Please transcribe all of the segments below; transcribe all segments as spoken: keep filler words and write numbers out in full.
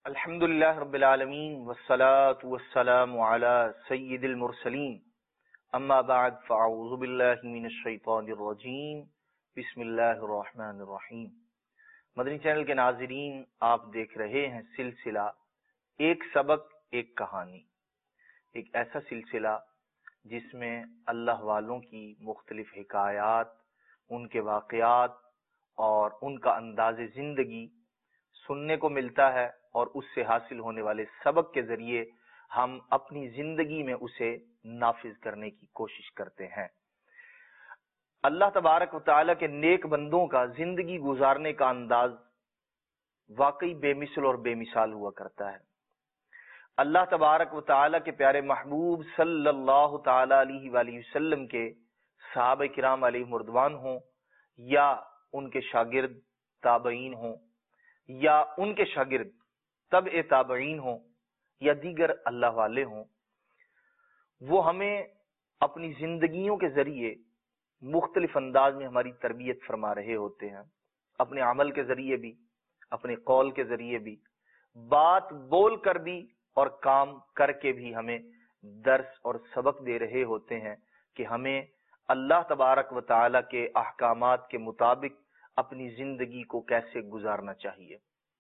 الحمد لله رب العالمين والصلاة والسلام على سيد المرسلين اما بعد فاعوذ بالله من الشیطان الرجیم بسم اللہ الرحمن الرحیم۔ مدنی چینل کے ناظرین، آپ دیکھ رہے ہیں سلسلہ ایک سبق ایک کہانی، ایک ایسا سلسلہ جس میں اللہ والوں کی مختلف حکایات، ان کے واقعات اور ان کا انداز زندگی سننے کو ملتا ہے، اور اس سے حاصل ہونے والے سبق کے ذریعے ہم اپنی زندگی میں اسے نافذ کرنے کی کوشش کرتے ہیں۔ اللہ تبارک و تعالیٰ کے نیک بندوں کا زندگی گزارنے کا انداز واقعی بے مثل اور بے مثال ہوا کرتا ہے۔ اللہ تبارک و تعالیٰ کے پیارے محبوب صلی اللہ تعالی علیہ وآلہ وسلم کے صحابہ کرام علیہ رضوان ہوں، یا ان کے شاگرد تابعین ہوں، یا ان کے شاگرد تبع تابعین ہوں، یا دیگر اللہ والے ہوں، وہ ہمیں اپنی زندگیوں کے ذریعے مختلف انداز میں ہماری تربیت فرما رہے ہوتے ہیں، اپنے عمل کے ذریعے بھی، اپنے قول کے ذریعے بھی، بات بول کر بھی اور کام کر کے بھی ہمیں درس اور سبق دے رہے ہوتے ہیں کہ ہمیں اللہ تبارک و تعالی کے احکامات کے مطابق اپنی زندگی کو کیسے گزارنا چاہیے۔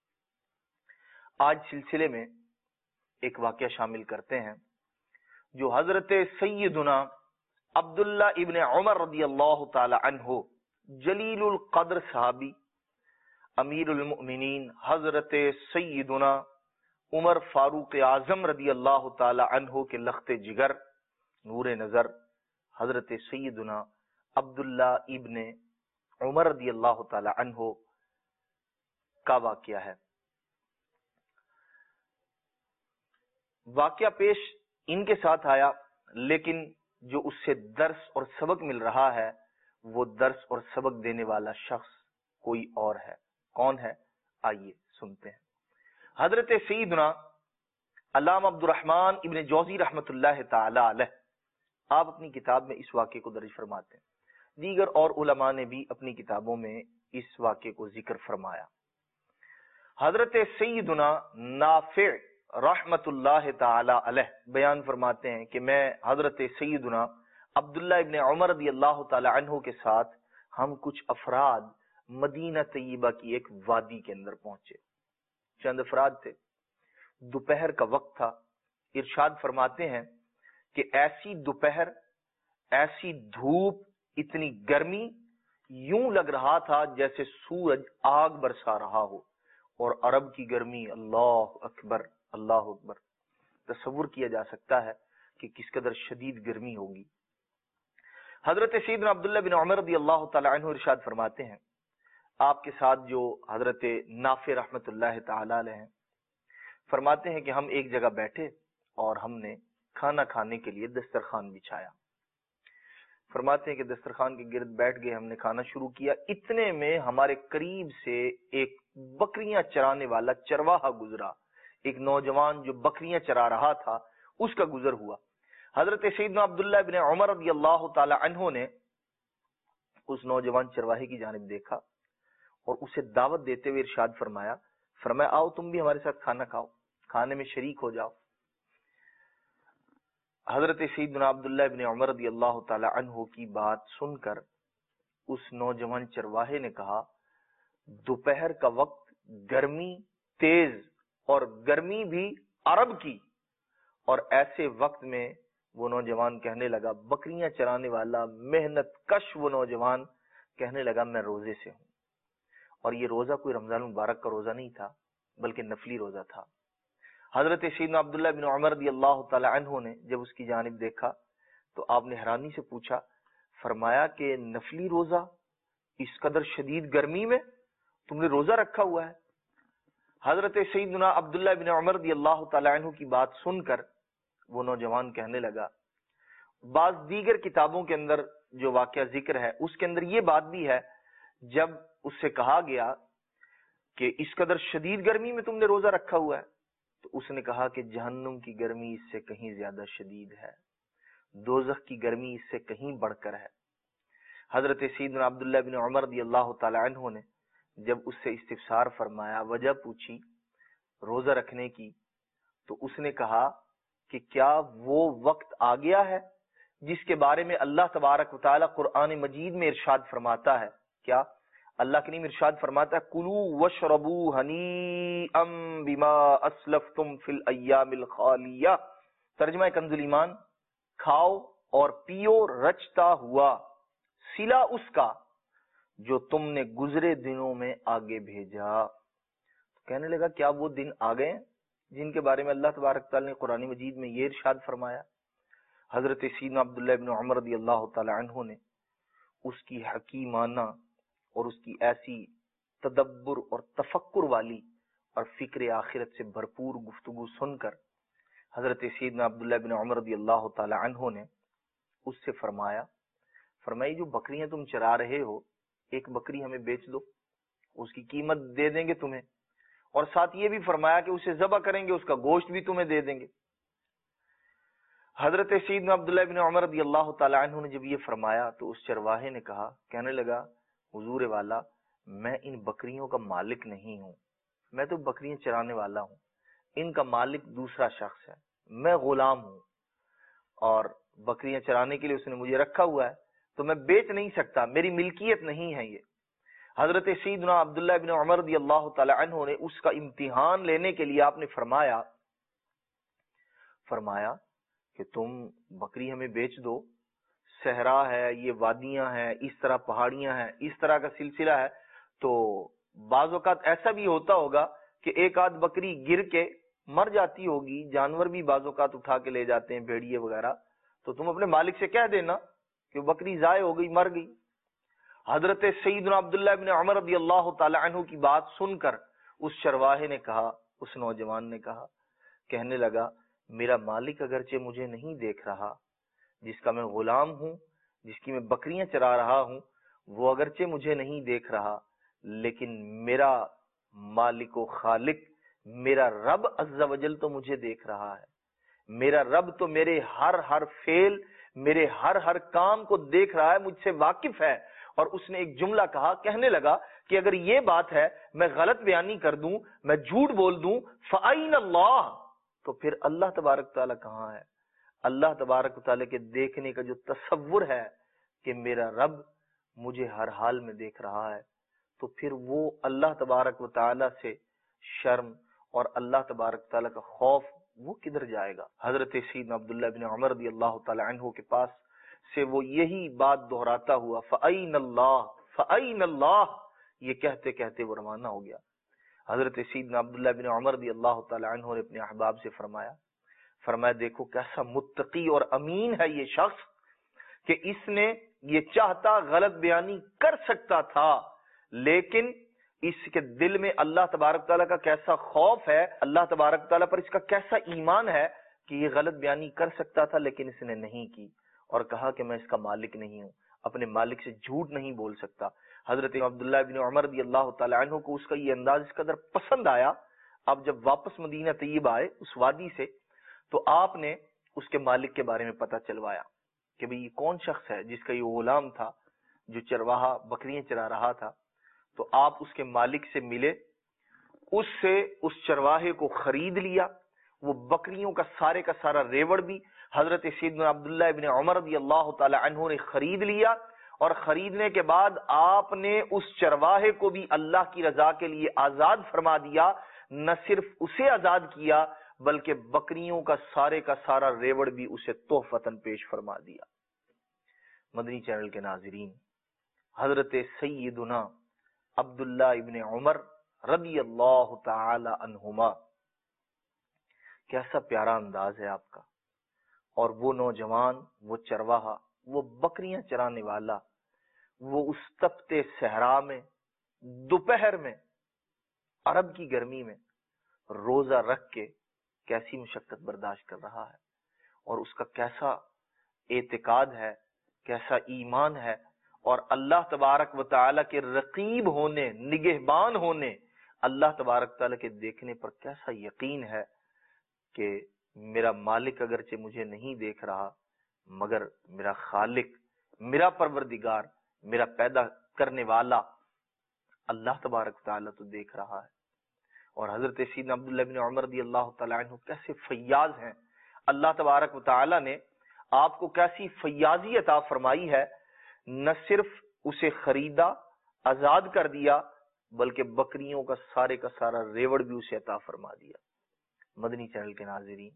آج سلسلے میں ایک واقعہ شامل کرتے ہیں جو حضرت سیدنا عبداللہ ابن عمر رضی اللہ تعالی عنہ، جلیل القدر صحابی، امیر المؤمنین حضرت سیدنا عمر فاروق اعظم رضی اللہ تعالی عنہ کے لخت جگر، نور نظر حضرت سیدنا عبداللہ ابن عمر رضی اللہ تعالی عنہ کا واقعہ ہے۔ واقعہ پیش ان کے ساتھ آیا، لیکن جو اس سے درس اور سبق مل رہا ہے وہ درس اور سبق دینے والا شخص کوئی اور ہے۔ کون ہے؟ آئیے سنتے ہیں۔ حضرت سیدنا علامہ عبد الرحمن ابن جوزی رحمت اللہ تعالی علیہ، آپ اپنی کتاب میں اس واقعے کو درج فرماتے ہیں، دیگر اور علماء نے بھی اپنی کتابوں میں اس واقعے کو ذکر فرمایا۔ حضرت سیدنا نافع رحمت اللہ تعالی علیہ بیان فرماتے ہیں کہ میں حضرت سیدنا عبداللہ ابن عمر رضی اللہ تعالی عنہ کے ساتھ ہم کچھ افراد مدینہ طیبہ کی ایک وادی کے اندر پہنچے۔ چند افراد تھے، دوپہر کا وقت تھا۔ ارشاد فرماتے ہیں کہ ایسی دوپہر، ایسی دھوپ، اتنی گرمی، یوں لگ رہا تھا جیسے سورج آگ برسا رہا ہو، اور عرب کی گرمی، اللہ اکبر اللہ اکبر، تصور کیا جا سکتا ہے کہ کس قدر شدید گرمی ہوگی۔ حضرت سیدنا عبداللہ بن عمر رضی اللہ تعالی عنہ ارشاد فرماتے ہیں، آپ کے ساتھ جو حضرت نافع رحمت اللہ تعالی علیہ ہیں، فرماتے ہیں کہ ہم ایک جگہ بیٹھے اور ہم نے کھانا کھانے کے لیے دسترخوان بچھایا۔ فرماتے ہیں کہ دسترخوان کے گرد بیٹھ گئے، ہم نے کھانا شروع کیا۔ اتنے میں ہمارے قریب سے ایک بکریاں چرانے والا چرواہا گزرا، ایک نوجوان جو بکریاں چرا رہا تھا اس کا گزر ہوا۔ حضرت سیدنا عبداللہ بن عمر رضی اللہ تعالی عنہ نے اس نوجوان چرواہے کی جانب دیکھا اور اسے دعوت دیتے ہوئے ارشاد فرمایا فرمایا آؤ تم بھی ہمارے ساتھ کھانا کھاؤ، کھانے میں شریک ہو جاؤ۔ حضرت سیدنا عبداللہ بن عمر رضی اللہ تعالی عنہ کی بات سن کر اس نوجوان چرواہے نے کہا، دوپہر کا وقت، گرمی تیز، اور گرمی بھی عرب کی، اور ایسے وقت میں وہ نوجوان کہنے لگا، بکریاں چرانے والا محنت کش وہ نوجوان کہنے لگا میں روزے سے ہوں۔ اور یہ روزہ کوئی رمضان مبارک کا روزہ نہیں تھا بلکہ نفلی روزہ تھا۔ حضرت سیدنا عبداللہ بن عمر رضی اللہ تعالی عنہ نے جب اس کی جانب دیکھا تو آپ نے حیرانی سے پوچھا، فرمایا کہ نفلی روزہ اس قدر شدید گرمی میں تم نے روزہ رکھا ہوا ہے؟ حضرت سیدنا عبداللہ بن عمر رضی اللہ تعالی عنہ کی بات سن کر وہ نوجوان کہنے لگا، بعض دیگر کتابوں کے اندر جو واقعہ ذکر ہے اس کے اندر یہ بات بھی ہے، جب اس سے کہا گیا کہ اس قدر شدید گرمی میں تم نے روزہ رکھا ہوا ہے، تو اس نے کہا کہ جہنم کی گرمی اس سے کہیں زیادہ شدید ہے، دوزخ کی گرمی اس سے کہیں بڑھ کر ہے۔ حضرت سیدنا عبداللہ بن عمر رضی اللہ تعالی عنہ نے جب اس سے استفسار فرمایا، وجہ پوچھی، روزہ رکھنے کی، تو اس نے کہا کہ کیا وہ وقت آ گیا ہے جس کے بارے میں اللہ تبارک و تعالی قرآن مجید میں ارشاد فرماتا ہے؟ کیا اللہ کریم ارشاد فرماتا ہے کلوا واشربوا ہنیئا بما اسلفتم فی الایام الخالیہ، ترجمہ کنز ایمان، کھاؤ اور پیو رچتا ہوا سلا اس کا جو تم نے گزرے دنوں میں آگے بھیجا۔ کہنے لگا کیا وہ دن آ گئے جن کے بارے میں اللہ تبارک تعالی نے قرآن مجید میں یہ ارشاد فرمایا؟ حضرت سیدنا عبداللہ ابن عمر رضی اللہ تعالی عنہ نے اس کی حکیمانہ اور اس کی ایسی تدبر اور تفکر والی اور فکر آخرت سے بھرپور گفتگو سن کر حضرت سیدنا عبداللہ ابن عمر رضی اللہ تعالی عنہ نے اس سے فرمایا فرمائی جو بکریاں تم چرا رہے ہو، ایک بکری ہمیں بیچ دو، اس کی قیمت دے دیں گے تمہیں، اور ساتھ یہ بھی فرمایا کہ اسے ذبح کریں گے، اس کا گوشت بھی تمہیں دے دیں گے۔ حضرت سیدنا عبداللہ ابن عمر رضی اللہ تعالی عنہ نے جب یہ فرمایا تو اس چرواہے نے کہا، کہنے لگا حضور والا میں ان بکریوں کا مالک نہیں ہوں، میں تو بکریاں چرانے والا ہوں، ان کا مالک دوسرا شخص ہے، میں غلام ہوں اور بکریاں چرانے کے لیے اس نے مجھے رکھا ہوا ہے، تو میں بیچ نہیں سکتا، میری ملکیت نہیں ہے یہ۔ حضرت سیدنا عبداللہ ابن عمر رضی اللہ تعالی عنہ نے اس کا امتحان لینے کے لیے آپ نے فرمایا فرمایا کہ تم بکری ہمیں بیچ دو، صحرا ہے، یہ وادیاں ہیں، اس طرح پہاڑیاں ہیں، اس طرح کا سلسلہ ہے، تو بعض اوقات ایسا بھی ہوتا ہوگا کہ ایک آدھ بکری گر کے مر جاتی ہوگی، جانور بھی بعض اوقات اٹھا کے لے جاتے ہیں، بھیڑیے وغیرہ، تو تم اپنے مالک سے کہہ دینا کہ بکری ضائع ہو گئی، مر گئی۔ حضرت سیدنا عبداللہ ابن عمر رضی اللہ تعالی عنہ کی بات سن کر اس چرواہے نے کہا، اس نوجوان نے کہا، کہنے لگا میرا مالک اگرچہ مجھے نہیں دیکھ رہا، جس کا میں غلام ہوں، جس کی میں بکریاں چرا رہا ہوں، وہ اگرچہ مجھے نہیں دیکھ رہا، لیکن میرا مالک و خالق، میرا رب عز و جل تو مجھے دیکھ رہا ہے، میرا رب تو میرے ہر ہر فعل، میرے ہر ہر کام کو دیکھ رہا ہے، مجھ سے واقف ہے۔ اور اس نے ایک جملہ کہا، کہنے لگا کہ اگر یہ بات ہے میں غلط بیانی کر دوں، میں جھوٹ بول دوں، فَأَيْنَ اللَّهُ، تو پھر اللہ تبارک تعالیٰ کہاں ہے؟ اللہ تبارک تعالیٰ کے دیکھنے کا جو تصور ہے کہ میرا رب مجھے ہر حال میں دیکھ رہا ہے، تو پھر وہ اللہ تبارک و تعالیٰ سے شرم اور اللہ تبارک تعالیٰ کا خوف وہ کدھر جائے گا؟ حضرت سیدنا عبداللہ بن عمر رضی اللہ تعالی عنہ کے پاس سے وہ یہی بات دہراتا ہوا فَأَيْنَ اللَّهُ فَأَيْنَ اللَّهُ یہ کہتے کہتے وہ روانہ ہو گیا۔ حضرت سیدنا عبداللہ بن عمر رضی اللہ تعالی عنہ نے اپنے احباب سے فرمایا فرمایا دیکھو کیسا متقی اور امین ہے یہ شخص کہ اس نے یہ چاہتا غلط بیانی کر سکتا تھا، لیکن اس کے دل میں اللہ تبارک تعالیٰ کا کیسا خوف ہے، اللہ تبارک تعالیٰ پر اس کا کیسا ایمان ہے کہ یہ غلط بیانی کر سکتا تھا لیکن اس نے نہیں کی، اور کہا کہ میں اس کا مالک نہیں ہوں، اپنے مالک سے جھوٹ نہیں بول سکتا۔ حضرت عبداللہ بن عمر رضی اللہ تعالی عنہ کو اس کا یہ انداز اس قدر پسند آیا، اب جب واپس مدینہ طیبہ آئے اس وادی سے، تو آپ نے اس کے مالک کے بارے میں پتہ چلوایا کہ بھئی یہ کون شخص ہے جس کا یہ غلام تھا جو چرواہا بکریاں چرا رہا تھا۔ تو آپ اس کے مالک سے ملے، اس سے اس چرواہے کو خرید لیا، وہ بکریوں کا سارے کا سارا ریوڑ بھی حضرت سیدنا عبداللہ ابن عمر رضی اللہ تعالی عنہ نے خرید لیا، اور خریدنے کے بعد آپ نے اس چرواہے کو بھی اللہ کی رضا کے لیے آزاد فرما دیا، نہ صرف اسے آزاد کیا بلکہ بکریوں کا سارے کا سارا ریوڑ بھی اسے تحفتاً پیش فرما دیا۔ مدنی چینل کے ناظرین، حضرت سیدنا عبداللہ ابن عمر رضی اللہ تعالی عنہما، کیسا پیارا انداز ہے آپ کا، اور وہ نوجوان، وہ چرواہا، وہ بکریاں چرانے والا، وہ اس تپتے صحرا میں دوپہر میں عرب کی گرمی میں روزہ رکھ کے کیسی مشقت برداشت کر رہا ہے، اور اس کا کیسا اعتقاد ہے، کیسا ایمان ہے، اور اللہ تبارک و تعالیٰ کے رقیب ہونے، نگہبان ہونے، اللہ تبارک تعالیٰ کے دیکھنے پر کیسا یقین ہے کہ میرا مالک اگرچہ مجھے نہیں دیکھ رہا مگر میرا خالق، میرا پروردگار، میرا پیدا کرنے والا اللہ تبارک تعالیٰ تو دیکھ رہا ہے۔ اور حضرت سیدنا عبداللہ بن عمر رضی اللہ تعالیٰ عنہ کیسے فیاض ہیں، اللہ تبارک و تعالیٰ نے آپ کو کیسی فیاضی عطا فرمائی ہے، نہ صرف اسے خریدا آزاد کر دیا بلکہ بکریوں کا سارے کا سارا ریوڑ بھی اسے عطا فرما دیا۔ مدنی چینل کے ناظرین،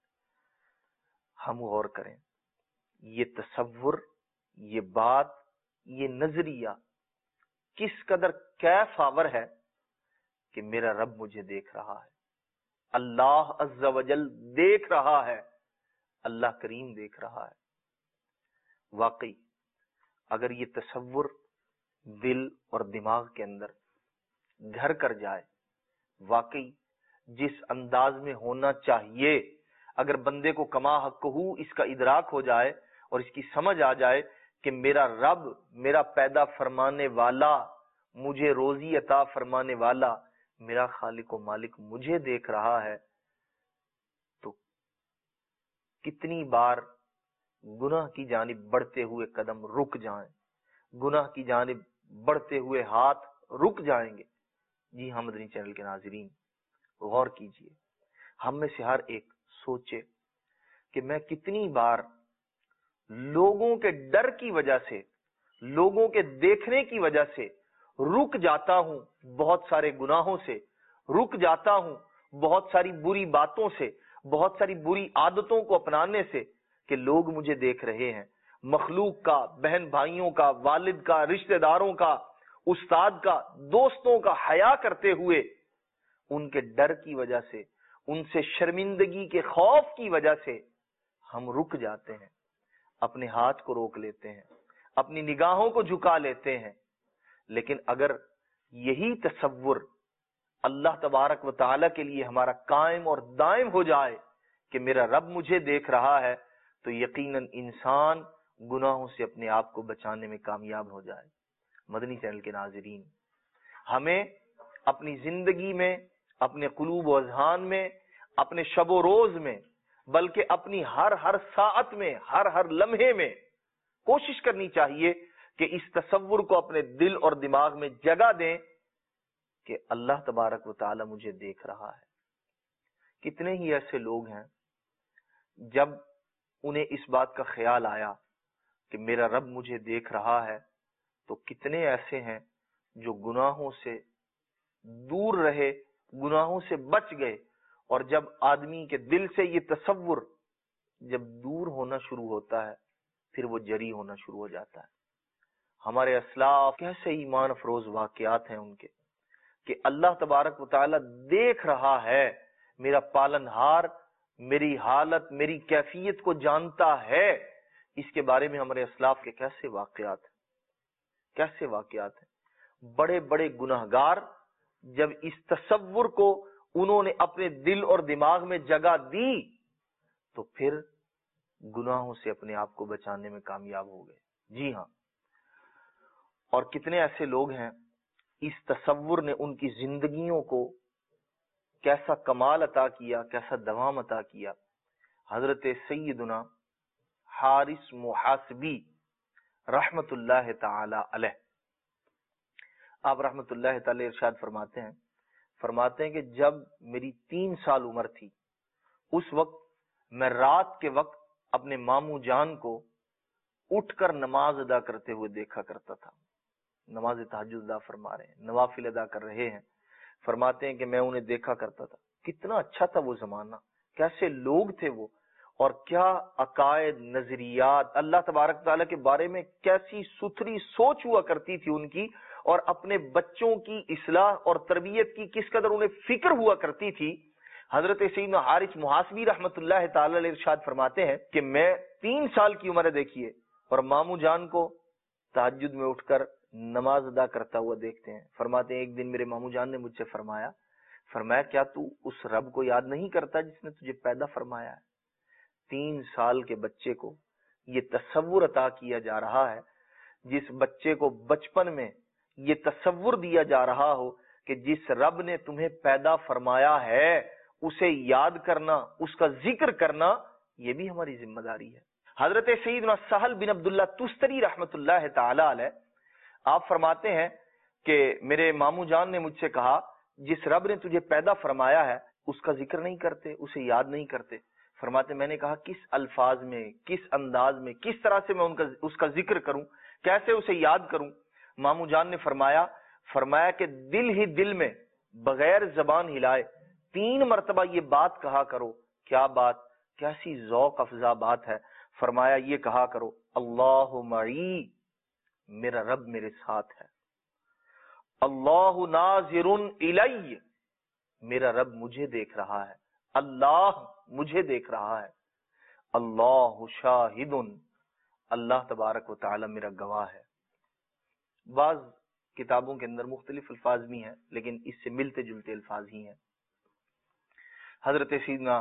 ہم غور کریں، یہ تصور، یہ بات، یہ نظریہ کس قدر کیف آور ہے کہ میرا رب مجھے دیکھ رہا ہے، اللہ عز و جل دیکھ رہا ہے، اللہ کریم دیکھ رہا ہے۔ واقعی اگر یہ تصور دل اور دماغ کے اندر گھر کر جائے، واقعی جس انداز میں ہونا چاہیے، اگر بندے کو کما حق ہو اس کا ادراک ہو جائے اور اس کی سمجھ آ جائے کہ میرا رب، میرا پیدا فرمانے والا، مجھے روزی عطا فرمانے والا، میرا خالق و مالک مجھے دیکھ رہا ہے، تو کتنی بار گناہ کی جانب بڑھتے ہوئے قدم رک جائیں، گناہ کی جانب بڑھتے ہوئے ہاتھ رک جائیں گے۔ جی ہاں مدنی چینل کے ناظرین، غور کیجئے، ہم میں سے ہر ایک سوچے کہ میں کتنی بار لوگوں کے ڈر کی وجہ سے، لوگوں کے دیکھنے کی وجہ سے رک جاتا ہوں بہت سارے گناہوں سے، رک جاتا ہوں بہت ساری بری باتوں سے، بہت ساری بری عادتوں کو اپنانے سے کہ لوگ مجھے دیکھ رہے ہیں، مخلوق کا، بہن بھائیوں کا، والد کا، رشتہ داروں کا، استاد کا، دوستوں کا حیا کرتے ہوئے، ان کے ڈر کی وجہ سے، ان سے شرمندگی کے خوف کی وجہ سے ہم رک جاتے ہیں، اپنے ہاتھ کو روک لیتے ہیں، اپنی نگاہوں کو جھکا لیتے ہیں۔ لیکن اگر یہی تصور اللہ تبارک و تعالیٰ کے لیے ہمارا قائم اور دائم ہو جائے کہ میرا رب مجھے دیکھ رہا ہے، تو یقیناً انسان گناہوں سے اپنے آپ کو بچانے میں کامیاب ہو جائے۔ مدنی چینل کے ناظرین، ہمیں اپنی زندگی میں، اپنے قلوب و اذہان میں، اپنے شب و روز میں، بلکہ اپنی ہر ہر ساعت میں، ہر ہر لمحے میں کوشش کرنی چاہیے کہ اس تصور کو اپنے دل اور دماغ میں جگہ دیں کہ اللہ تبارک و تعالی مجھے دیکھ رہا ہے۔ کتنے ہی ایسے لوگ ہیں جب انہیں اس بات کا خیال آیا کہ میرا رب مجھے دیکھ رہا ہے، تو کتنے ایسے ہیں جو گناہوں سے دور رہے، گناہوں سے بچ گئے، اور جب آدمی کے دل سے یہ تصور جب دور ہونا شروع ہوتا ہے، پھر وہ جری ہونا شروع ہو جاتا ہے۔ ہمارے اسلاف کیسے ایمان افروز واقعات ہیں ان کے، کہ اللہ تبارک و تعالی دیکھ رہا ہے، میرا پالن ہار میری حالت، میری کیفیت کو جانتا ہے۔ اس کے بارے میں ہمارے اسلاف کے کیسے واقعات ہیں، کیسے واقعات ہیں۔ بڑے بڑے گناہگار جب اس تصور کو انہوں نے اپنے دل اور دماغ میں جگہ دی، تو پھر گناہوں سے اپنے آپ کو بچانے میں کامیاب ہو گئے۔ جی ہاں، اور کتنے ایسے لوگ ہیں اس تصور نے ان کی زندگیوں کو کیسا کمال عطا کیا، کیسا دوام عطا کیا۔ حضرت سیدنا حارث محاسبی رحمت اللہ تعالی علیہ، آپ رحمت اللہ تعالی ارشاد فرماتے ہیں فرماتے ہیں کہ جب میری تین سال عمر تھی، اس وقت میں رات کے وقت اپنے ماموں جان کو اٹھ کر نماز ادا کرتے ہوئے دیکھا کرتا تھا۔ نماز تہجد ادا فرما رہے ہیں، نوافل ادا کر رہے ہیں، فرماتے ہیں کہ میں انہیں دیکھا کرتا تھا۔ کتنا اچھا تھا وہ زمانہ، کیسے لوگ تھے وہ، اور کیا عقائد، نظریات، اللہ تبارک تعالیٰ کے بارے میں کیسی ستھری سوچ ہوا کرتی تھی ان کی، اور اپنے بچوں کی اصلاح اور تربیت کی کس قدر انہیں فکر ہوا کرتی تھی۔ حضرت سیدنا حارث محاسبی رحمت اللہ تعالی علیہ ارشاد فرماتے ہیں کہ میں تین سال کی عمر دیکھیے اور ماموں جان کو تہجد میں اٹھ کر نماز ادا کرتا ہوا دیکھتے ہیں۔ فرماتے ہیں ایک دن میرے ماموں جان نے مجھ سے فرمایا فرمایا کیا تو اس رب کو یاد نہیں کرتا جس نے تجھے پیدا فرمایا ہے؟ تین سال کے بچے کو یہ تصور عطا کیا جا رہا ہے، جس بچے کو بچپن میں یہ تصور دیا جا رہا ہو کہ جس رب نے تمہیں پیدا فرمایا ہے اسے یاد کرنا، اس کا ذکر کرنا، یہ بھی ہماری ذمہ داری ہے۔ حضرت سیدنا سہل بن عبداللہ تستری رحمت اللہ تعالی علیہ، آپ فرماتے ہیں کہ میرے ماموں جان نے مجھ سے کہا جس رب نے تجھے پیدا فرمایا ہے اس کا ذکر نہیں کرتے، اسے یاد نہیں کرتے؟ فرماتے میں نے کہا کس الفاظ میں، کس انداز میں، کس طرح سے میں ان کا اس کا ذکر کروں، کیسے اسے یاد کروں؟ مامو جان نے فرمایا فرمایا کہ دل ہی دل میں بغیر زبان ہلائے تین مرتبہ یہ بات کہا کرو۔ کیا بات؟ کیسی ذوق افزا بات ہے؟ فرمایا یہ کہا کرو اللہ معی، میرا رب میرے ساتھ ہے، اللہ ناظر الی، میرا رب مجھے دیکھ رہا ہے، اللہ مجھے دیکھ رہا ہے، اللہ شاہد، اللہ تبارک و تعالی میرا گواہ ہے۔ بعض کتابوں کے اندر مختلف الفاظ بھی ہیں لیکن اس سے ملتے جلتے الفاظ ہی ہیں۔ حضرت سیدنا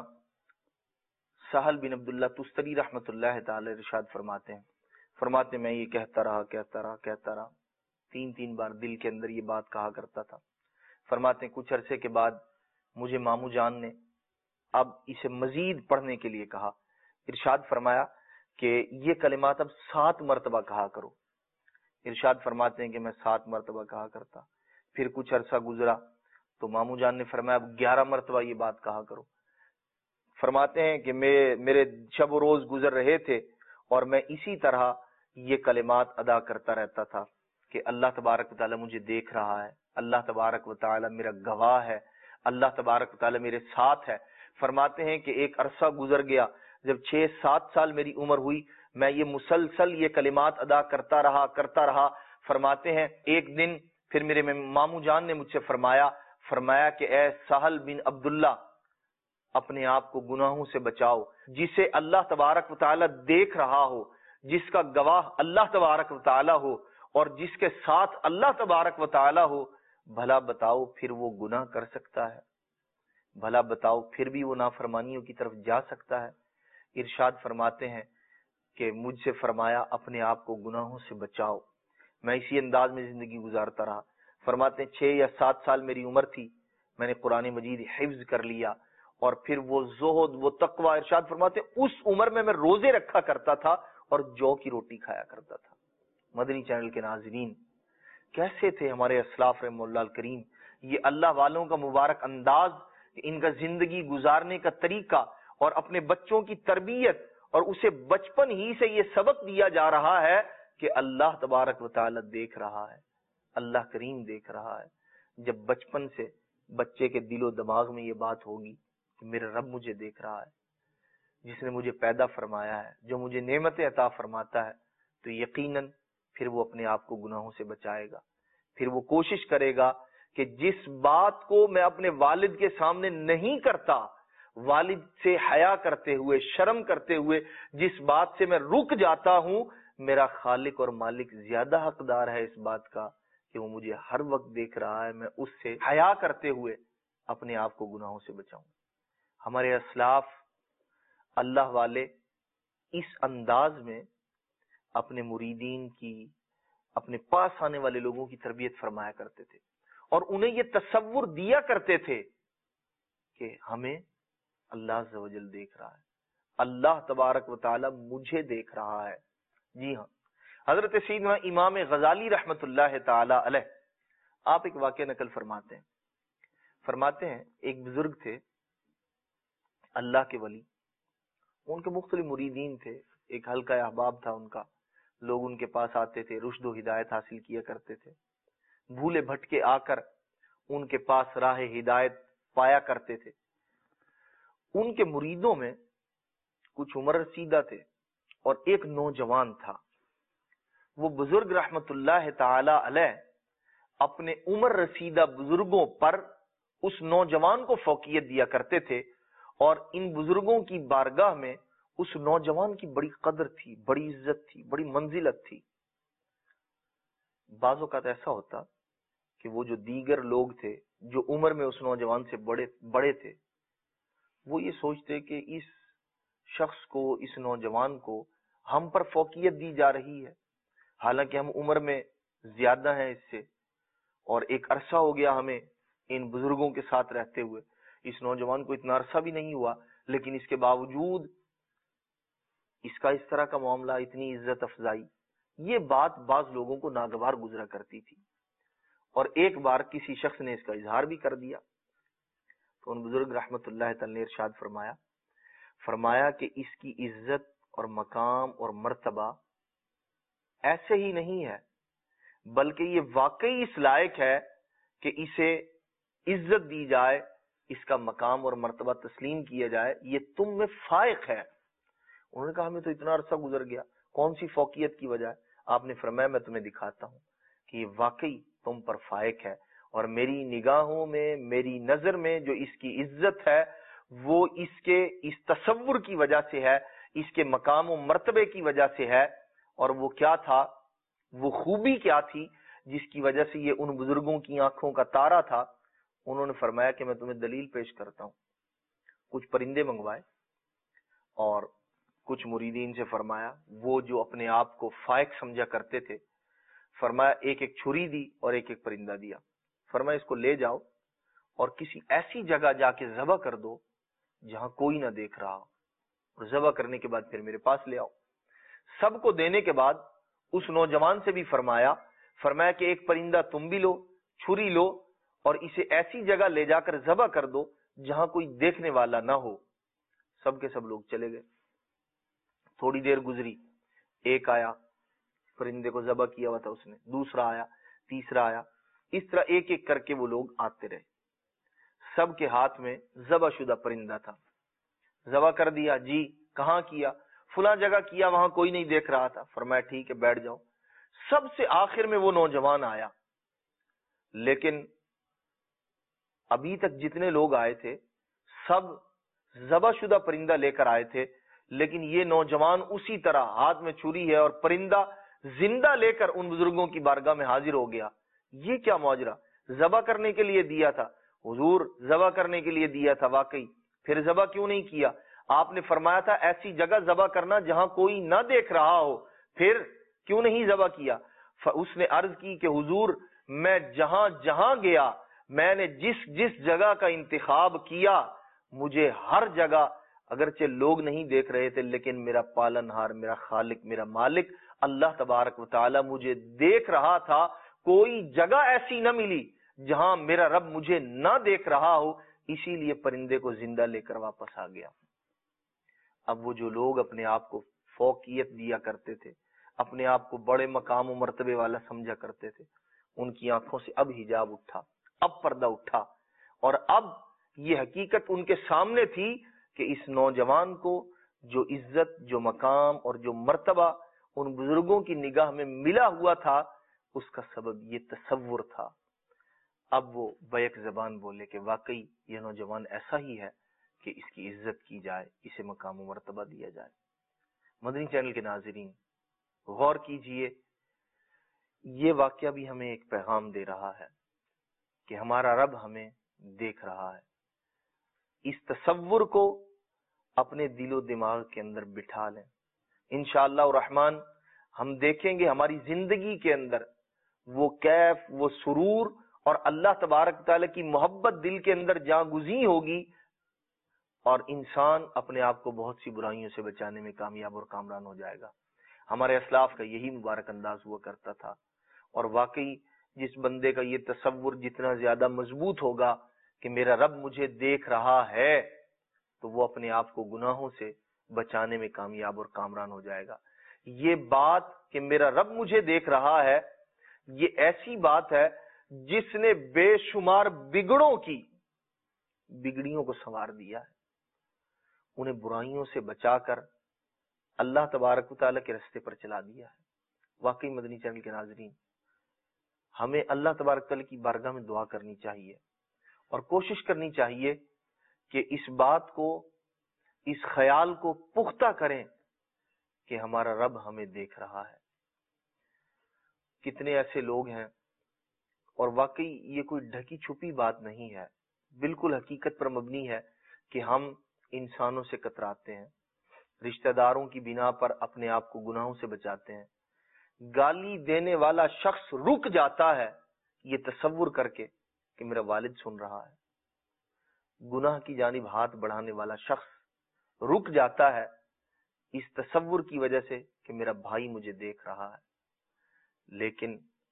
سہل بن عبداللہ تستری رحمت اللہ تعالی ارشاد فرماتے ہیں فرماتے میں یہ کہتا رہا کہتا رہا کہتا رہا تین تین بار دل کے اندر یہ بات کہا کرتا تھا۔ فرماتے ہیں کچھ عرصے کے بعد مجھے مامو جان نے اب اسے مزید پڑھنے کے لیے کہا، ارشاد فرمایا کہ یہ کلمات اب سات مرتبہ کہا کرو۔ ارشاد فرماتے ہیں کہ میں سات مرتبہ کہا کرتا، پھر کچھ عرصہ گزرا تو مامو جان نے فرمایا اب گیارہ مرتبہ یہ بات کہا کرو۔ فرماتے ہیں کہ میں میرے شب و روز گزر رہے تھے اور میں اسی طرح یہ کلمات ادا کرتا رہتا تھا کہ اللہ تبارک و تعالی مجھے دیکھ رہا ہے، اللہ تبارک و تعالی میرا گواہ ہے، اللہ تبارک و تعالی میرے ساتھ ہے۔ فرماتے ہیں کہ ایک عرصہ گزر گیا، جب چھ سات سال میری عمر ہوئی میں یہ مسلسل یہ کلمات ادا کرتا رہا کرتا رہا۔ فرماتے ہیں ایک دن پھر میرے مامو جان نے مجھ سے فرمایا فرمایا کہ اے سہل بن عبداللہ اپنے آپ کو گناہوں سے بچاؤ، جسے اللہ تبارک و تعالی دیکھ رہا ہو، جس کا گواہ اللہ تبارک و تعالی ہو اور جس کے ساتھ اللہ تبارک و تعالی ہو، بھلا بتاؤ پھر وہ گناہ کر سکتا ہے؟ بھلا بتاؤ پھر بھی وہ نافرمانیوں کی طرف جا سکتا ہے؟ ارشاد فرماتے ہیں کہ مجھ سے فرمایا اپنے آپ کو گناہوں سے بچاؤ۔ میں اسی انداز میں زندگی گزارتا رہا۔ فرماتے ہیں چھ یا سات سال میری عمر تھی، میں نے قرآن مجید حفظ کر لیا اور پھر وہ زہد وہ تقوی، ارشاد فرماتے ہیں اس عمر میں میں روزے رکھا کرتا تھا اور جو کی روٹی کھایا کرتا تھا۔ مدنی چینل کے ناظرین، کیسے تھے ہمارے اسلاف رحمہ اللہ الکریم؟ یہ اللہ والوں کا مبارک انداز، ان کا زندگی گزارنے کا طریقہ اور اپنے بچوں کی تربیت، اور اسے بچپن ہی سے یہ سبق دیا جا رہا ہے کہ اللہ تبارک و تعالی دیکھ رہا ہے، اللہ کریم دیکھ رہا ہے۔ جب بچپن سے بچے کے دل و دماغ میں یہ بات ہوگی کہ میرا رب مجھے دیکھ رہا ہے، جس نے مجھے پیدا فرمایا ہے، جو مجھے نعمتیں عطا فرماتا ہے، تو یقیناً پھر وہ اپنے آپ کو گناہوں سے بچائے گا۔ پھر وہ کوشش کرے گا کہ جس بات کو میں اپنے والد کے سامنے نہیں کرتا، والد سے حیا کرتے ہوئے، شرم کرتے ہوئے جس بات سے میں رک جاتا ہوں، میرا خالق اور مالک زیادہ حقدار ہے اس بات کا کہ وہ مجھے ہر وقت دیکھ رہا ہے، میں اس سے حیا کرتے ہوئے اپنے آپ کو گناہوں سے بچاؤں۔ ہمارے اسلاف اللہ والے اس انداز میں اپنے مریدین کی، اپنے پاس آنے والے لوگوں کی تربیت فرمایا کرتے تھے اور انہیں یہ تصور دیا کرتے تھے کہ ہمیں اللہ عز و جل دیکھ رہا ہے، اللہ تبارک و تعالی مجھے دیکھ رہا ہے۔ جی ہاں، حضرت سیدنا امام غزالی رحمت اللہ تعالی علیہ آپ ایک واقعہ نقل فرماتے ہیں فرماتے ہیں ایک بزرگ تھے اللہ کے ولی، ان کے مختلف مریدین تھے، ایک حلقہ احباب تھا ان کا، لوگ ان کے پاس آتے تھے، رشد و ہدایت حاصل کیا کرتے تھے، بھولے بھٹکے آ کر ان کے پاس راہ ہدایت پایا کرتے تھے۔ ان کے مریدوں میں کچھ عمر رسیدہ تھے اور ایک نوجوان تھا۔ وہ بزرگ رحمت اللہ تعالی علیہ اپنے عمر رسیدہ بزرگوں پر اس نوجوان کو فوقیت دیا کرتے تھے اور ان بزرگوں کی بارگاہ میں اس نوجوان کی بڑی قدر تھی، بڑی عزت تھی، بڑی منزلت تھی۔ بعض اوقات ایسا ہوتا کہ وہ جو دیگر لوگ تھے جو عمر میں اس نوجوان سے بڑے بڑے تھے، وہ یہ سوچتے کہ اس شخص کو، اس نوجوان کو ہم پر فوقیت دی جا رہی ہے، حالانکہ ہم عمر میں زیادہ ہیں اس سے، اور ایک عرصہ ہو گیا ہمیں ان بزرگوں کے ساتھ رہتے ہوئے، اس نوجوان کو اتنا عرصہ بھی نہیں ہوا، لیکن اس کے باوجود اس کا اس طرح کا معاملہ، اتنی عزت افزائی، یہ بات بعض لوگوں کو ناگوار گزرا کرتی تھی۔ اور ایک بار کسی شخص نے اس کا اظہار بھی کر دیا تو ان بزرگ رحمت اللہ تعالی نے ارشاد فرمایا فرمایا کہ اس کی عزت اور مقام اور مرتبہ ایسے ہی نہیں ہے، بلکہ یہ واقعی اس لائق ہے کہ اسے عزت دی جائے، اس کا مقام اور مرتبہ تسلیم کیا جائے، یہ تم میں فائق ہے۔ انہوں نے کہا ہمیں تو اتنا عرصہ گزر گیا، کون سی فوقیت کی وجہ ہے؟ آپ نے فرمایا میں تمہیں دکھاتا ہوں کہ یہ واقعی تم پر فائق ہے، اور میری نگاہوں میں، میری نظر میں جو اس کی عزت ہے وہ اس کے اس تصور کی وجہ سے ہے، اس کے مقام و مرتبے کی وجہ سے ہے۔ اور وہ کیا تھا، وہ خوبی کیا تھی جس کی وجہ سے یہ ان بزرگوں کی آنکھوں کا تارا تھا؟ انہوں نے فرمایا کہ میں تمہیں دلیل پیش کرتا ہوں۔ کچھ پرندے منگوائے اور کچھ مریدین سے فرمایا، وہ جو اپنے آپ کو فائق سمجھا کرتے تھے، فرمایا ایک ایک چھری دی اور ایک ایک پرندہ دیا، فرمایا اس کو لے جاؤ اور کسی ایسی جگہ جا کے ذبح کر دو جہاں کوئی نہ دیکھ رہا ہو، اور ذبح کرنے کے بعد پھر میرے پاس لے آؤ۔ سب کو دینے کے بعد اس نوجوان سے بھی فرمایا فرمایا کہ ایک پرندہ تم بھی لو، چھری لو، اور اسے ایسی جگہ لے جا کر ذبح کر دو جہاں کوئی دیکھنے والا نہ ہو۔ سب کے سب لوگ چلے گئے۔ تھوڑی دیر گزری، ایک آیا، پرندے کو ذبح کیا ہوا تھا اس نے، دوسرا آیا، تیسرا آیا، اس طرح ایک ایک کر کے وہ لوگ آتے رہے۔ سب کے ہاتھ میں ذبح شدہ پرندہ تھا۔ ذبح کر دیا، جی کہاں کیا؟ فلاں جگہ کیا، وہاں کوئی نہیں دیکھ رہا تھا۔ فرمایا ٹھیک ہے بیٹھ جاؤ۔ سب سے آخر میں وہ نوجوان آیا، لیکن ابھی تک جتنے لوگ آئے تھے سب ذبح شدہ پرندہ لے کر آئے تھے، لیکن یہ نوجوان اسی طرح ہاتھ میں چھری ہے اور پرندہ زندہ لے کر ان بزرگوں کی بارگاہ میں حاضر ہو گیا۔ یہ کیا معجزہ! ذبح کرنے کے لیے دیا تھا حضور، ذبح کرنے کے لیے دیا تھا واقعی، پھر ذبح کیوں نہیں کیا؟ آپ نے فرمایا تھا ایسی جگہ ذبح کرنا جہاں کوئی نہ دیکھ رہا ہو، پھر کیوں نہیں ذبح کیا؟ اس نے عرض کی کہ حضور میں جہاں جہاں گیا، میں نے جس جس جگہ کا انتخاب کیا، مجھے ہر جگہ اگرچہ لوگ نہیں دیکھ رہے تھے لیکن میرا پالن ہار، میرا خالق، میرا مالک اللہ تبارک و تعالی مجھے دیکھ رہا تھا۔ کوئی جگہ ایسی نہ ملی جہاں میرا رب مجھے نہ دیکھ رہا ہو، اسی لیے پرندے کو زندہ لے کر واپس آ گیا۔ اب وہ جو لوگ اپنے آپ کو فوقیت دیا کرتے تھے، اپنے آپ کو بڑے مقام و مرتبے والا سمجھا کرتے تھے، ان کی آنکھوں سے اب حجاب اٹھا، اب پردہ اٹھا، اور اب یہ حقیقت ان کے سامنے تھی کہ اس نوجوان کو جو عزت، جو مقام اور جو مرتبہ ان بزرگوں کی نگاہ میں ملا ہوا تھا، اس کا سبب یہ تصور تھا۔ اب وہ بیک زبان بولے کہ واقعی یہ نوجوان ایسا ہی ہے کہ اس کی عزت کی جائے، اسے مقام و مرتبہ دیا جائے۔ مدنی چینل کے ناظرین غور کیجئے، یہ واقعہ بھی ہمیں ایک پیغام دے رہا ہے کہ ہمارا رب ہمیں دیکھ رہا ہے۔ اس تصور کو اپنے دل و دماغ کے اندر بٹھا لیں، انشاءاللہ الرحمن ہم دیکھیں گے ہماری زندگی کے اندر وہ کیف، وہ سرور اور اللہ تبارک تعالیٰ کی محبت دل کے اندر جاں گزیں ہوگی، اور انسان اپنے آپ کو بہت سی برائیوں سے بچانے میں کامیاب اور کامران ہو جائے گا۔ ہمارے اسلاف کا یہی مبارک انداز ہوا کرتا تھا، اور واقعی جس بندے کا یہ تصور جتنا زیادہ مضبوط ہوگا کہ میرا رب مجھے دیکھ رہا ہے، تو وہ اپنے آپ کو گناہوں سے بچانے میں کامیاب اور کامران ہو جائے گا۔ یہ بات کہ میرا رب مجھے دیکھ رہا ہے، یہ ایسی بات ہے جس نے بے شمار بگڑوں کی بگڑیوں کو سنوار دیا ہے، انہیں برائیوں سے بچا کر اللہ تبارک و تعالیٰ کے رستے پر چلا دیا ہے۔ واقعی مدنی چینل کے ناظرین ہمیں اللہ تبارک تعالیٰ کی بارگاہ میں دعا کرنی چاہیے اور کوشش کرنی چاہیے کہ اس بات کو، اس خیال کو پختہ کریں کہ ہمارا رب ہمیں دیکھ رہا ہے۔ کتنے ایسے لوگ ہیں، اور واقعی یہ کوئی ڈھکی چھپی بات نہیں ہے، بالکل حقیقت پر مبنی ہے کہ ہم انسانوں سے کتراتے ہیں، رشتہ داروں کی بنا پر اپنے آپ کو گناہوں سے بچاتے ہیں۔ گالی دینے والا شخص رک جاتا ہے یہ تصور کر کے کہ میرا والد سن رہا ہے، گناہ کی جانب ہاتھ بڑھانے والا شخص رک جاتا ہے اس تصور کی وجہ سے کہ میرا بھائی مجھے دیکھ رہا ہے، لیکن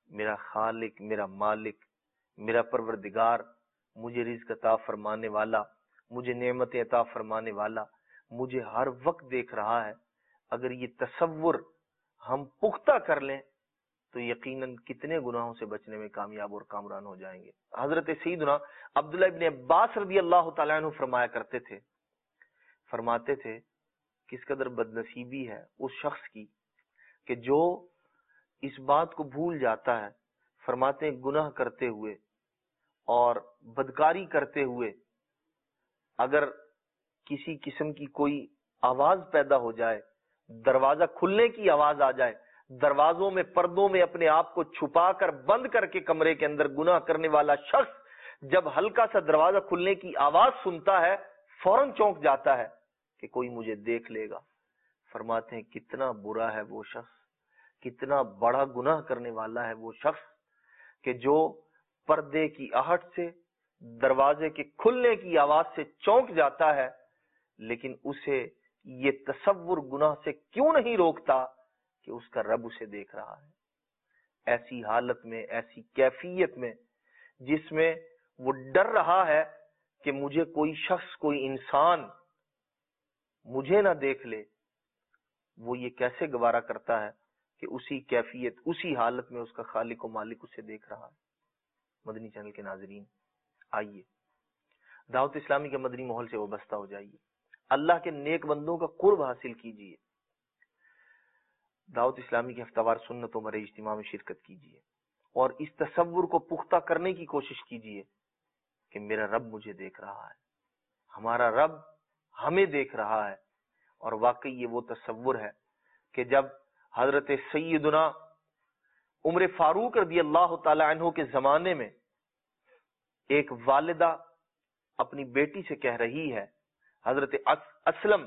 میرا خالق، میرا مالک، میرا پروردگار، مجھے رزق عطا فرمانے والا، مجھے نعمتیں عطا فرمانے والا مجھے ہر وقت دیکھ رہا ہے، اگر یہ تصور ہم پختہ کر لیں تو یقیناً کتنے گناہوں سے بچنے میں کامیاب اور کامران ہو جائیں گے۔ حضرت سیدنا عبداللہ ابن عباس رضی اللہ تعالیٰ عنہ فرمایا کرتے تھے، فرماتے تھے کس قدر بد نصیبی ہے اس شخص کی کہ جو اس بات کو بھول جاتا ہے، فرماتے ہیں گناہ کرتے ہوئے اور بدکاری کرتے ہوئے اگر کسی قسم کی کوئی آواز پیدا ہو جائے، دروازہ کھلنے کی آواز آ جائے، دروازوں میں پردوں میں اپنے آپ کو چھپا کر بند کر کے کمرے کے اندر گناہ کرنے والا شخص جب ہلکا سا دروازہ کھلنے کی آواز سنتا ہے فوراً چونک جاتا ہے کہ کوئی مجھے دیکھ لے گا۔ فرماتے ہیں کتنا برا ہے وہ شخص، کتنا بڑا گناہ کرنے والا ہے وہ شخص کہ جو پردے کی آہٹ سے، دروازے کے کھلنے کی آواز سے چونک جاتا ہے، لیکن اسے یہ تصور گناہ سے کیوں نہیں روکتا کہ اس کا رب اسے دیکھ رہا ہے۔ ایسی حالت میں، ایسی کیفیت میں جس میں وہ ڈر رہا ہے کہ مجھے کوئی شخص، کوئی انسان مجھے نہ دیکھ لے، وہ یہ کیسے گوارا کرتا ہے کہ اسی کیفیت، اسی حالت میں اس کا خالق و مالک اسے دیکھ رہا ہے۔ مدنی چینل کے ناظرین، آئیے دعوت اسلامی کے مدنی ماحول سے وابستہ ہو جائیے، اللہ کے نیک بندوں کا قرب حاصل کیجیے، دعوت اسلامی کے ہفتہ وار سنتوں مرے اجتماع میں شرکت کیجیے اور اس تصور کو پختہ کرنے کی کوشش کیجیے کہ میرا رب مجھے دیکھ رہا ہے، ہمارا رب ہمیں دیکھ رہا ہے۔ اور واقعی یہ وہ تصور ہے کہ جب حضرت سیدنا عمر فاروق رضی اللہ تعالی عنہ کے زمانے میں ایک والدہ اپنی بیٹی سے کہہ رہی ہے، حضرت اسلم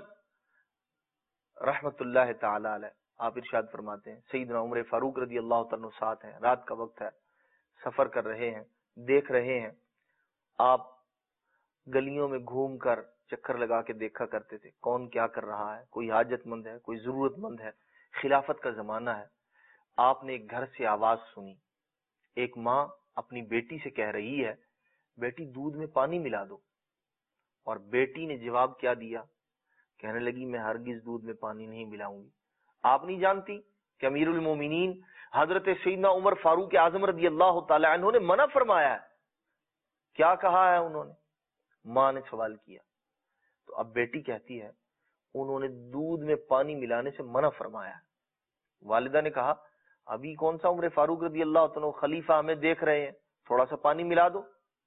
رحمت اللہ تعالی علیہ، آپ ارشاد فرماتے ہیں سیدنا عمر فاروق رضی اللہ تعالیٰ عنہ ساتھ ہیں، رات کا وقت ہے، سفر کر رہے ہیں، دیکھ رہے ہیں، آپ گلیوں میں گھوم کر چکر لگا کے دیکھا کرتے تھے کون کیا کر رہا ہے، کوئی حاجت مند ہے، کوئی ضرورت مند ہے، خلافت کا زمانہ ہے۔ آپ نے ایک گھر سے آواز سنی، ایک ماں اپنی بیٹی سے کہہ رہی ہے بیٹی دودھ میں پانی ملا دو، اور بیٹی نے جواب کیا دیا، کہنے لگی میں ہرگز دودھ میں پانی نہیں ملاؤں گی۔ آپ نہیں جانتی کہ امیر المومنین حضرت سیدنا عمر فاروق اعظم رضی اللہ تعالی عنہ نے منع فرمایا ہے؟ کیا کہا ہے انہوں نے؟ ماں نے سوال کیا تو اب بیٹی کہتی ہے انہوں نے دودھ میں پانی ملانے سے منع فرمایا ہے۔ والدہ نے کہا ابھی کون سا عمر فاروق رضی اللہ عنہ خلیفہ ہمیں دیکھ رہے ہیں، تھوڑا سا پانی ملا دو۔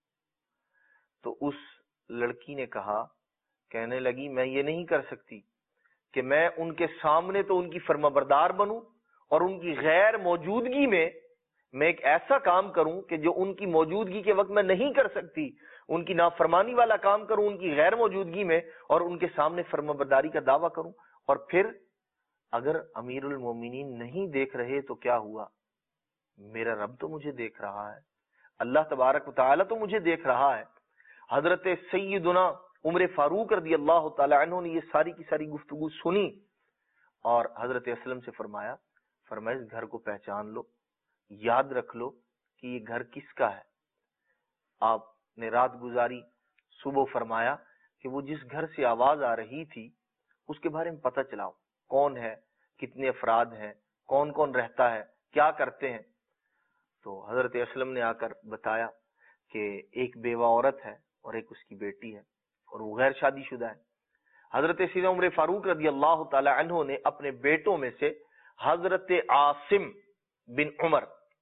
تو اس لڑکی نے کہا، کہنے لگی میں یہ نہیں کر سکتی کہ میں ان کے سامنے تو ان کی فرما بردار بنوں اور ان کی غیر موجودگی میں میں ایک ایسا کام کروں کہ جو ان کی موجودگی کے وقت میں نہیں کر سکتی، ان کی نافرمانی والا کام کروں ان کی غیر موجودگی میں اور ان کے سامنے فرما برداری کا دعویٰ کروں، اور پھر اگر امیر المومنین نہیں دیکھ رہے تو کیا ہوا؟ میرا رب تو مجھے دیکھ رہا ہے، اللہ تبارک و تعالی تو مجھے دیکھ رہا ہے۔ حضرت سیدنا عمر فاروق رضی اللہ تعالی عنہ نے یہ ساری کی ساری گفتگو سنی اور حضرت اسلم سے فرمایا فرمایا اس گھر کو پہچان لو، یاد رکھ لو کہ یہ گھر کس کا ہے۔ آپ نے رات گزاری، صبح فرمایا کہ وہ جس گھر سے آواز آ رہی تھی اس کے بارے میں پتہ چلاؤ، کون ہے، کتنے افراد ہیں، کون کون رہتا ہے، کیا کرتے ہیں۔ تو حضرت اسلم نے آ کر بتایا کہ ایک بیوہ عورت ہے اور ایک اس کی بیٹی ہے اور وہ غیر شادی شدہ ہے۔ حضرت سیدنا عمر فاروق رضی اللہ تعالی عنہ نے اپنے بیٹوں میں سے حضرت عاصم بن عمر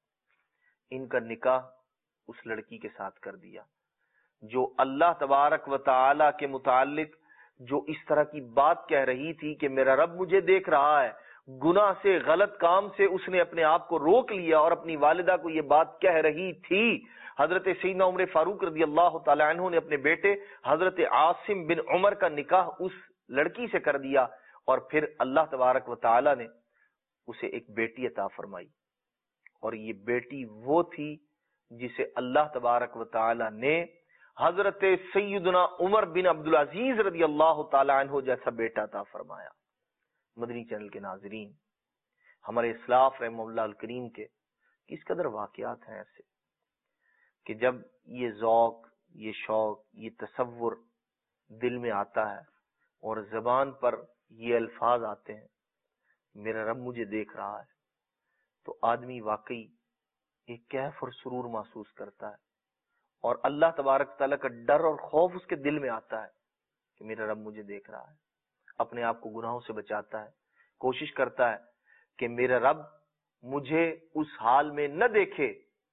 ان کا نکاح اس لڑکی کے ساتھ کر دیا جو اللہ تبارک و تعالی کے متعلق جو اس طرح کی بات کہہ رہی تھی کہ میرا رب مجھے دیکھ رہا ہے، گناہ سے، غلط کام سے اس نے اپنے آپ کو روک لیا اور اپنی والدہ کو یہ بات کہہ رہی تھی۔ حضرت سیدنا عمر فاروق رضی اللہ تعالی عنہ نے اپنے بیٹے حضرت عاصم بن عمر کا نکاح اس لڑکی سے کر دیا اور پھر اللہ تبارک و تعالی نے اسے ایک بیٹی عطا فرمائی، اور یہ بیٹی وہ تھی جسے اللہ تبارک و تعالی نے حضرت سیدنا عمر بن عبدالعزیز رضی اللہ تعالی عنہ جیسا بیٹا عطا فرمایا۔ مدنی چینل کے ناظرین، ہمارے اسلاف رحمہ اللہ الکریم کے کس قدر واقعات ہیں ایسے کہ جب یہ ذوق، یہ شوق، یہ تصور دل میں آتا ہے اور زبان پر یہ الفاظ آتے ہیں میرا رب مجھے دیکھ رہا ہے، تو آدمی واقعی ایک کیف اور سرور محسوس کرتا ہے، اور اللہ تبارک تعالیٰ کا ڈر اور خوف اس کے دل میں آتا ہے کہ میرا رب مجھے دیکھ رہا ہے، اپنے آپ کو گناہوں سے بچاتا ہے، کوشش کرتا ہے کہ میرا رب مجھے اس حال میں نہ دیکھے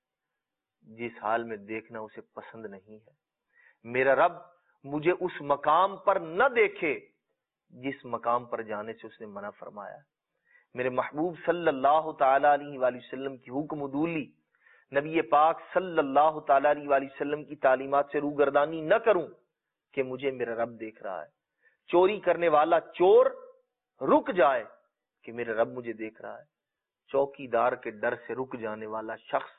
جس حال میں دیکھنا اسے پسند نہیں ہے، میرا رب مجھے اس مقام پر نہ دیکھے جس مقام پر جانے سے اس نے منع فرمایا ہے، میرے محبوب صلی اللہ تعالی علیہ وآلہ وسلم کی حکم عدولی، نبی پاک صلی اللہ تعالی علیہ وآلہ وسلم کی تعلیمات سے روگردانی نہ کروں کہ مجھے میرا رب دیکھ رہا ہے، چوری کرنے والا چور رک جائے کہ میرا رب مجھے دیکھ رہا ہے، چوکی دار کے ڈر سے رک جانے والا شخص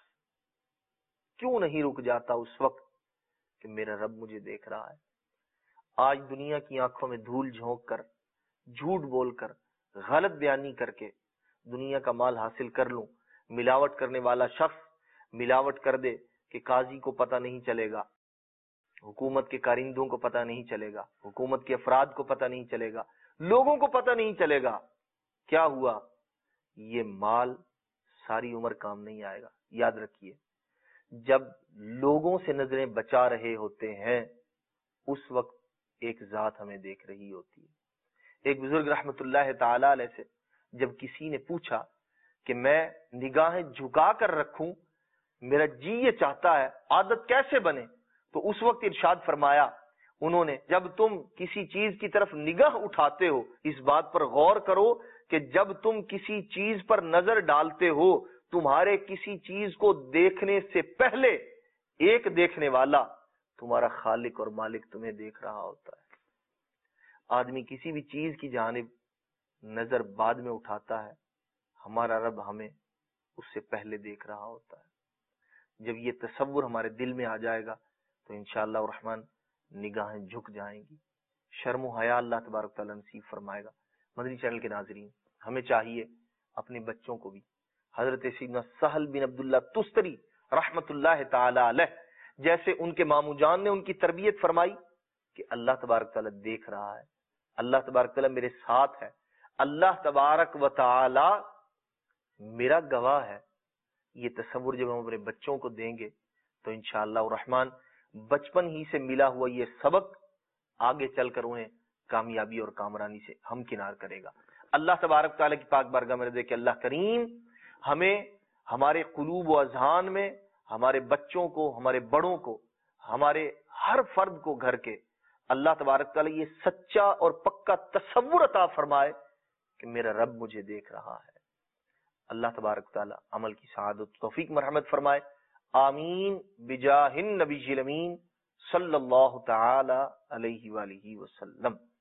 کیوں نہیں رک جاتا اس وقت کہ میرا رب مجھے دیکھ رہا ہے۔ آج دنیا کی آنکھوں میں دھول جھونک کر، جھوٹ بول کر، غلط بیانی کر کے دنیا کا مال حاصل کر لوں، ملاوٹ کرنے والا شخص ملاوٹ کر دے کہ قاضی کو پتہ نہیں چلے گا، حکومت کے کارندوں کو پتہ نہیں چلے گا، حکومت کے افراد کو پتہ نہیں چلے گا، لوگوں کو پتہ نہیں چلے گا، کیا ہوا؟ یہ مال ساری عمر کام نہیں آئے گا۔ یاد رکھیے، جب لوگوں سے نظریں بچا رہے ہوتے ہیں اس وقت ایک ذات ہمیں دیکھ رہی ہوتی ہے۔ ایک بزرگ رحمت اللہ تعالی علیہ سے جب کسی نے پوچھا کہ میں نگاہیں جھکا کر رکھوں، میرا جی یہ چاہتا ہے، عادت کیسے بنے؟ تو اس وقت ارشاد فرمایا انہوں نے، جب تم کسی چیز کی طرف نگاہ اٹھاتے ہو اس بات پر غور کرو کہ جب تم کسی چیز پر نظر ڈالتے ہو تمہارے کسی چیز کو دیکھنے سے پہلے ایک دیکھنے والا تمہارا خالق اور مالک تمہیں دیکھ رہا ہوتا ہے۔ آدمی کسی بھی چیز کی جانب نظر بعد میں اٹھاتا ہے، ہمارا رب ہمیں اس سے پہلے دیکھ رہا ہوتا ہے۔ جب یہ تصور ہمارے دل میں آ جائے گا تو انشاءاللہ الرحمن نگاہیں جھک جائیں گی، شرم و حیا اللہ تبارک تعالیٰ نصیب فرمائے گا۔ مدنی چینل کے ناظرین، ہمیں چاہیے اپنے بچوں کو بھی حضرت سیدنا سہل بن عبداللہ تستری رحمت اللہ تعالی علیہ جیسے ان کے مامو جان نے ان کی تربیت فرمائی کہ اللہ تبارک تعالیٰ دیکھ رہا ہے، اللہ تبارک تعالیٰ میرے ساتھ ہے، اللہ تبارک و تعالی میرا گواہ ہے۔ یہ تصور جب ہم اپنے بچوں کو دیں گے تو انشاءاللہ الرحمن بچپن ہی سے ملا ہوا یہ سبق آگے چل کر انہیں کامیابی اور کامرانی سے ہمکنار کرے گا۔ اللہ تبارک تعالیٰ کی پاک بارگاہ میں رضا کہ اللہ کریم ہمیں ہمارے قلوب و اذہان میں ہمارے بچوں کو، ہمارے بڑوں کو، ہمارے ہر فرد کو گھر کے اللہ تبارک تعالیٰ یہ سچا اور پکا تصور عطا فرمائے کہ میرا رب مجھے دیکھ رہا ہے۔ اللہ تبارک تعالیٰ عمل کی سعادت توفیق مرحمت فرمائے، آمین بجاہ النبی الامین صلی اللہ تعالی علیہ وآلہ وسلم۔